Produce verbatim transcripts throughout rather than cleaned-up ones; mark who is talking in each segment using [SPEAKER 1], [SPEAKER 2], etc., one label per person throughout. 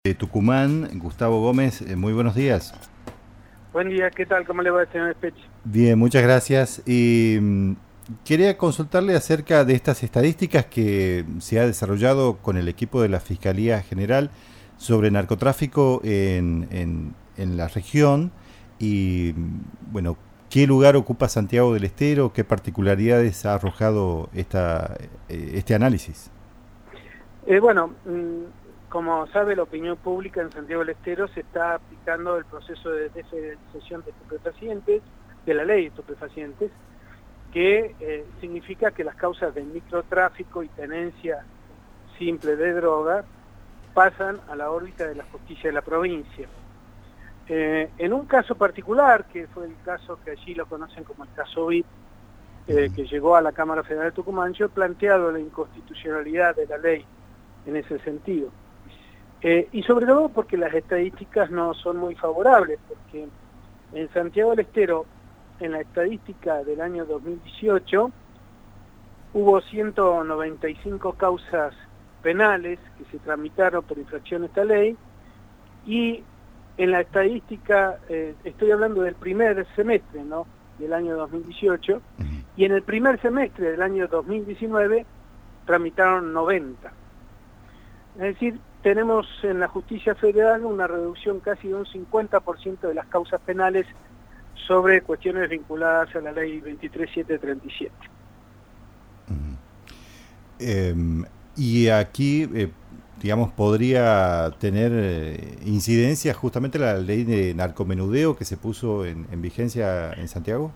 [SPEAKER 1] De Tucumán, Gustavo Gómez, eh, muy buenos días.
[SPEAKER 2] Buen día, ¿qué tal? ¿Cómo le va, señor Speech?
[SPEAKER 1] Bien, muchas gracias. Y mm, quería consultarle acerca de estas estadísticas que se ha desarrollado con el equipo de la Fiscalía General sobre narcotráfico en, en, en la región y, mm, bueno, ¿qué lugar ocupa Santiago del Estero? ¿Qué particularidades ha arrojado esta, eh, este análisis?
[SPEAKER 2] Eh, bueno, mm, como sabe, la opinión pública en Santiago del Estero se está aplicando el proceso de desfederalización de estupefacientes, de la ley de estupefacientes, que eh, significa que las causas de microtráfico y tenencia simple de droga pasan a la órbita de la justicia de la provincia. Eh, en un caso particular, que fue el caso que allí lo conocen como el caso V I P, eh, que llegó a la Cámara Federal de Tucumán, yo he planteado la inconstitucionalidad de la ley en ese sentido. Eh, y sobre todo porque las estadísticas no son muy favorables, porque en Santiago del Estero, en la estadística del año dos mil dieciocho, hubo ciento noventa y cinco causas penales que se tramitaron por infracción a esta ley, y en la estadística, eh, estoy hablando del primer semestre, ¿no?, del año dos mil dieciocho, y en el primer semestre del año dos mil diecinueve tramitaron noventa. Es decir, tenemos en la justicia federal una reducción casi de un cincuenta por ciento de las causas penales sobre cuestiones vinculadas a la ley veintitrés mil setecientos treinta y siete.
[SPEAKER 1] Uh-huh. Eh, y aquí, eh, digamos, podría tener eh, incidencia justamente la ley de narcomenudeo que se puso en, en vigencia en Santiago.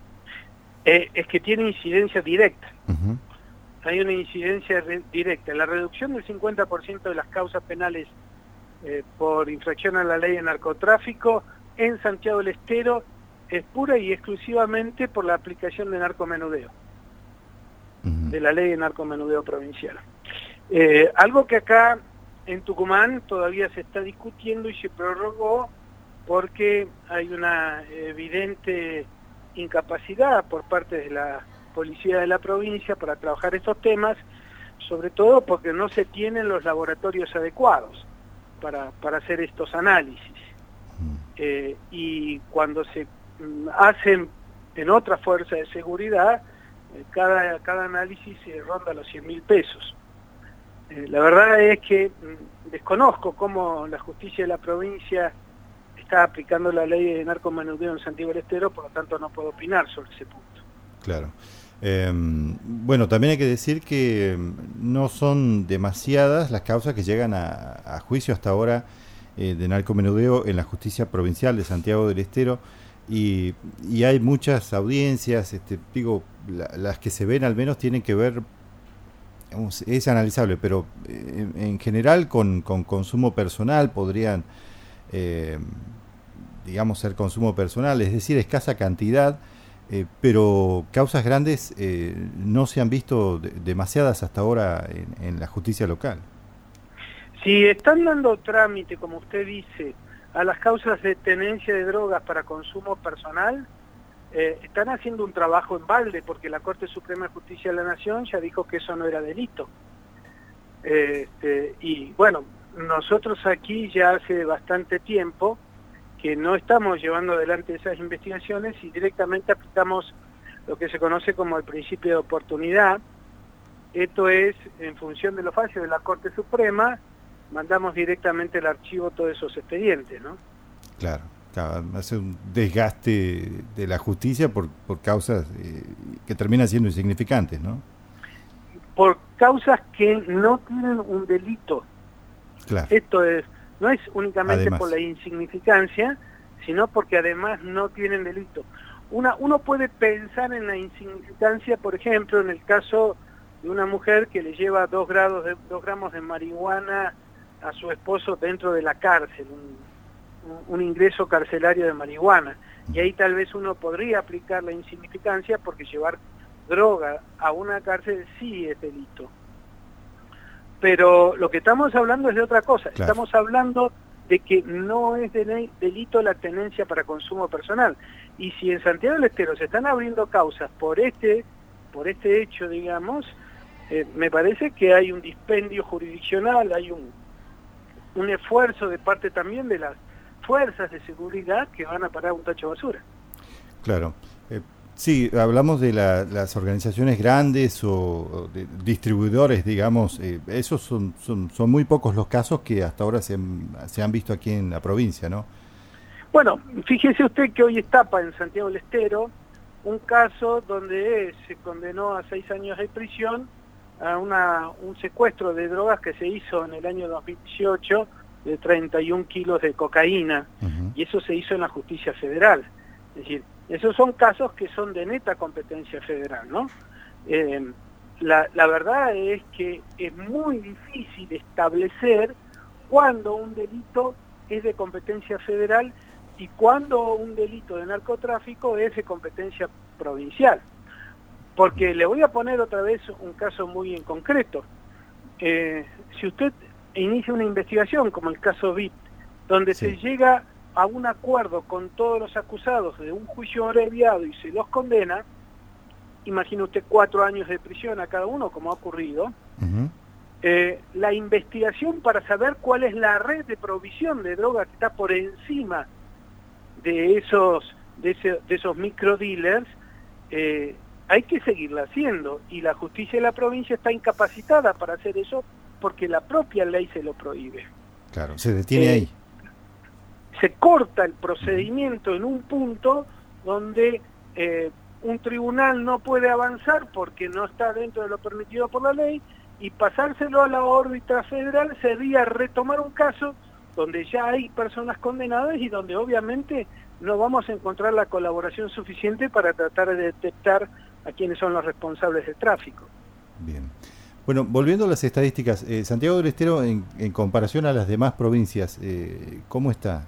[SPEAKER 2] Eh, es que tiene incidencia directa.
[SPEAKER 1] Uh-huh.
[SPEAKER 2] Hay una incidencia directa. La reducción del cincuenta por ciento de las causas penales eh, por infracción a la ley de narcotráfico en Santiago del Estero es pura y exclusivamente por la aplicación de narcomenudeo, uh-huh, de la ley de narcomenudeo provincial. Eh, algo que acá en Tucumán todavía se está discutiendo y se prorrogó porque hay una evidente incapacidad por parte de la policía de la provincia para trabajar estos temas, sobre todo porque no se tienen los laboratorios adecuados para, para hacer estos análisis. Eh, y cuando se mm, hacen en otra fuerza de seguridad, eh, cada, cada análisis eh, ronda los cien mil pesos. Eh, la verdad es que mm, desconozco cómo la justicia de la provincia está aplicando la ley de narcomenudeo en Santiago del Estero, por lo tanto no puedo opinar sobre ese punto.
[SPEAKER 1] Claro. Eh, bueno, también hay que decir que no son demasiadas las causas que llegan a, a juicio hasta ahora eh, de narcomenudeo en la justicia provincial de Santiago del Estero, y, y hay muchas audiencias, este, digo, la, las que se ven al menos tienen que ver, digamos, es analizable, pero eh, en, en general con, con consumo personal podrían, eh, digamos, ser consumo personal, es decir, escasa cantidad. Eh, pero causas grandes eh, no se han visto de, demasiadas hasta ahora en, en la justicia local.
[SPEAKER 2] Si están dando trámite, como usted dice, a las causas de tenencia de drogas para consumo personal, eh, están haciendo un trabajo en balde, porque la Corte Suprema de Justicia de la Nación ya dijo que eso no era delito. Eh, este, y bueno, nosotros aquí ya hace bastante tiempo que no estamos llevando adelante esas investigaciones y directamente aplicamos lo que se conoce como el principio de oportunidad. Esto es, en función de los fallos de la Corte Suprema, mandamos directamente al archivo todos esos expedientes, ¿no?
[SPEAKER 1] Claro, claro, hace un desgaste de la justicia por, por causas eh, que terminan siendo insignificantes, ¿no?
[SPEAKER 2] Por causas que no tienen un delito.
[SPEAKER 1] Claro.
[SPEAKER 2] Esto es... No es únicamente
[SPEAKER 1] Además.
[SPEAKER 2] por la insignificancia, sino porque además no tienen delito. Una, uno puede pensar en la insignificancia, por ejemplo, en el caso de una mujer que le lleva dos, grados de, dos gramos de marihuana a su esposo dentro de la cárcel, un, un, un ingreso carcelario de marihuana. Y ahí tal vez uno podría aplicar la insignificancia porque llevar droga a una cárcel sí es delito. Pero lo que estamos hablando es de otra cosa. Claro. Estamos hablando de que no es delito la tenencia para consumo personal. Y si en Santiago del Estero se están abriendo causas por este, por este hecho, digamos, eh, me parece que hay un dispendio jurisdiccional, hay un, un esfuerzo de parte también de las fuerzas de seguridad que van a parar un tacho de basura.
[SPEAKER 1] Claro. Eh, sí, hablamos de la, las organizaciones grandes o, o de distribuidores, digamos, eh, esos son, son, son muy pocos los casos que hasta ahora se han, se han visto aquí en la provincia, ¿no?
[SPEAKER 2] Bueno, fíjese usted que hoy etapa en Santiago del Estero un caso donde se condenó a seis años de prisión a una, un secuestro de drogas que se hizo en el año dos mil dieciocho de treinta y un kilos de cocaína, uh-huh. y eso se hizo en la justicia federal. Es decir, esos son casos que son de neta competencia federal, ¿no? Eh, la, la verdad es que es muy difícil establecer cuándo un delito es de competencia federal y cuándo un delito de narcotráfico es de competencia provincial. Porque le voy a poner otra vez un caso muy en concreto. Eh, si usted inicia una investigación, como el caso V I P, donde sí. se llega a un acuerdo con todos los acusados de un juicio abreviado y se los condena, imagine usted cuatro años de prisión a cada uno, como ha ocurrido, uh-huh. eh, la investigación para saber cuál es la red de provisión de droga que está por encima de esos, de ese, de esos microdealers, eh, hay que seguirla haciendo, y la justicia de la provincia está incapacitada para hacer eso porque la propia ley se lo prohíbe.
[SPEAKER 1] Claro, se detiene eh, ahí.
[SPEAKER 2] Se corta el procedimiento en un punto donde eh, un tribunal no puede avanzar porque no está dentro de lo permitido por la ley, y pasárselo a la órbita federal sería retomar un caso donde ya hay personas condenadas y donde obviamente no vamos a encontrar la colaboración suficiente para tratar de detectar a quienes son los responsables del tráfico.
[SPEAKER 1] Bien. Bueno, volviendo a las estadísticas, eh, Santiago del Estero, en, en comparación a las demás provincias, eh, ¿cómo está?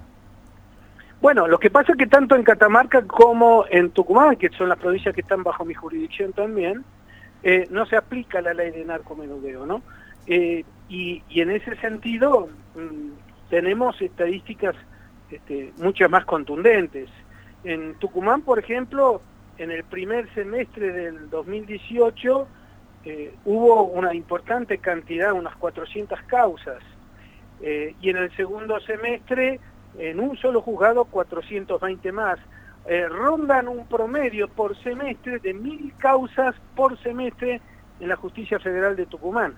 [SPEAKER 2] Bueno, lo que pasa es que tanto en Catamarca como en Tucumán, que son las provincias que están bajo mi jurisdicción también, eh, no se aplica la ley de narcomenudeo, ¿no? Eh, y, y en ese sentido mmm, tenemos estadísticas este, mucho más contundentes. En Tucumán, por ejemplo, en el primer semestre del dos mil dieciocho eh, hubo una importante cantidad, unas cuatrocientas causas, eh, y en el segundo semestre, en un solo juzgado, cuatrocientos veinte más. Eh, rondan un promedio por semestre de mil causas por semestre en la Justicia Federal de Tucumán.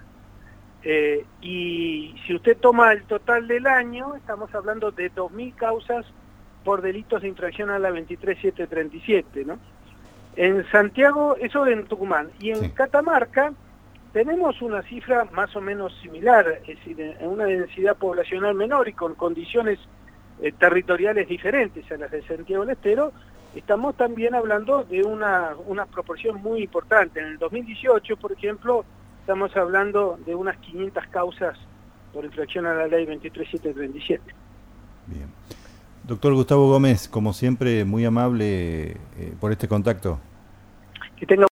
[SPEAKER 2] Eh, y si usted toma el total del año, estamos hablando de dos mil causas por delitos de infracción a la veintitrés mil setecientos treinta y siete, ¿no? En Santiago, eso en Tucumán, y en sí. Catamarca tenemos una cifra más o menos similar, es decir, en una densidad poblacional menor y con condiciones eh, territoriales diferentes a las de Santiago del Estero. Estamos también hablando de una, una proporción muy importante. En el dos mil dieciocho, por ejemplo, estamos hablando de unas quinientas causas por infracción a la ley veintitrés mil setecientos treinta y siete.
[SPEAKER 1] Bien. Doctor Gustavo Gómez, como siempre, muy amable eh, por este contacto.
[SPEAKER 2] Que tenga